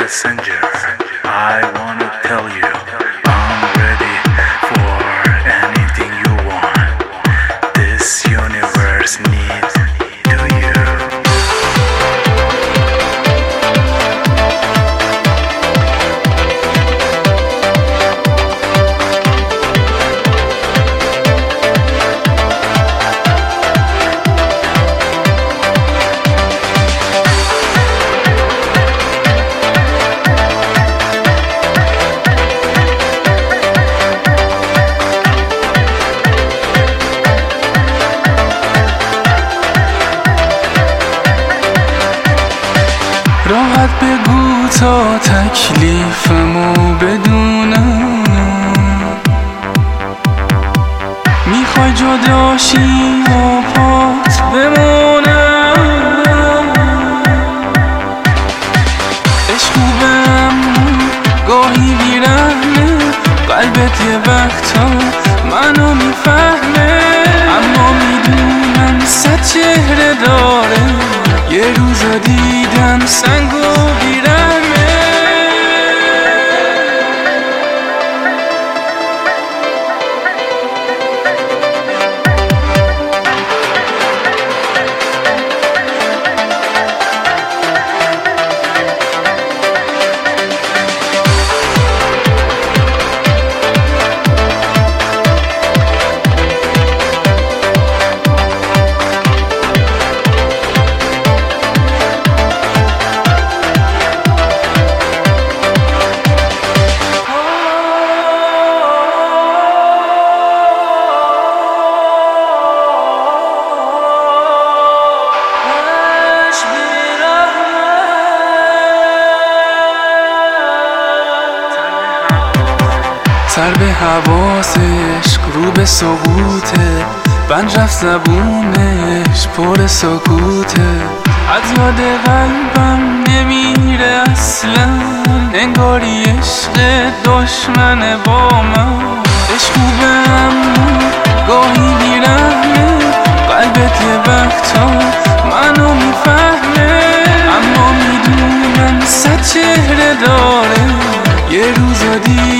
messenger. I wanna tell you I'm ready for anything you want. This universe needs to you. راحت بگو تا تکلیفمو بدونم، میخوای جداشی و پات بمونم. عشق خوبم گاهی بیرحمه، قلبت یه وقتا منو میفهمه، اما میدونم 100 چهره داره، یه روزا دیدم سنگ و بیرحمه. سر به حواسش رو به سقوطه، بند رفت زبونش پر سکوته، از یاد قلبم نمیره اصلا، انگاری عشق دشمن با من. عشق خوبم گاهی بیرحمه، قلبت یه وقتا منو میفهمه، اما میدونم 100 چهره داره، یه روزا